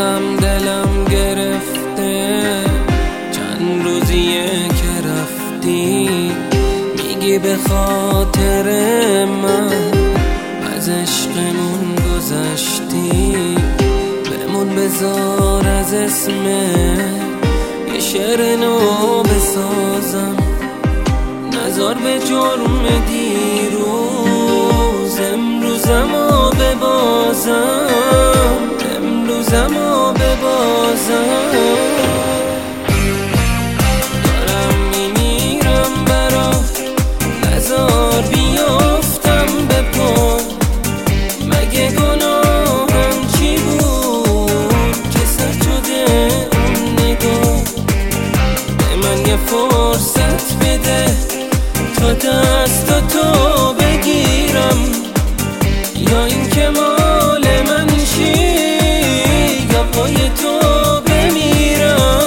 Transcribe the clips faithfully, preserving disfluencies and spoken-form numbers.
بازم دلم گرفته، چند روزیه که رفتی. میگی به خاطر من از عشقمون گذشتی. بمون بذار از اسم یه شعر نو بسازم، نذار به جرم دیروز امروزمو ببازم، امروزمو ببازم. دارم میمیرم برات، نذار بیافتم به پا. مگه گناهم چی بود که سر شده اون نگاه؟ به من یه فرصت بده تا دست تو بگیرم، یا این که مال من شی یا پای تو بمیرم.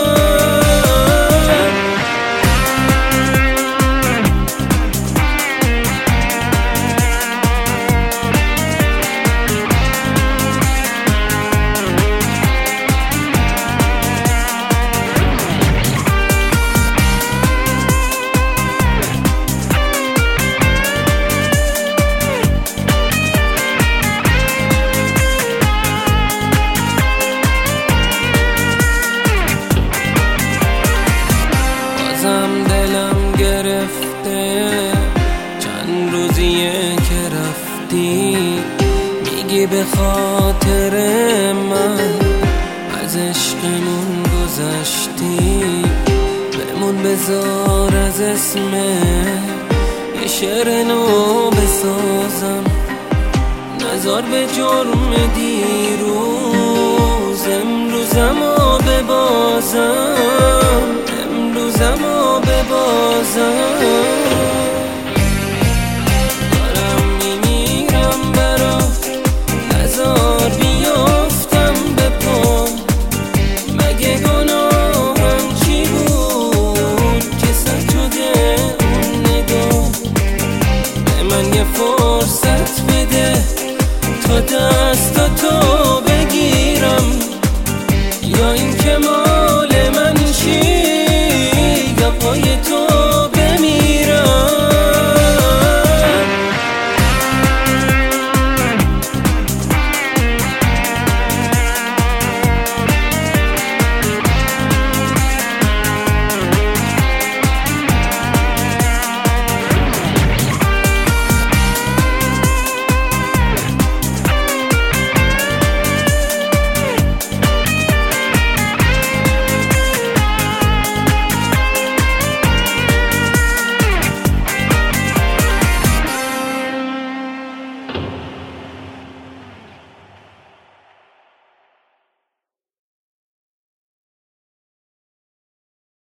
بازم دلم گرفته، چند روزیه که رفتی. میگی به خاطر من از عشقمون گذشتی. بمون بذار از اسم یه شعر نو بسازم، نذار به جرم دیروز امروزمو ببازم، امروزمو ببازم.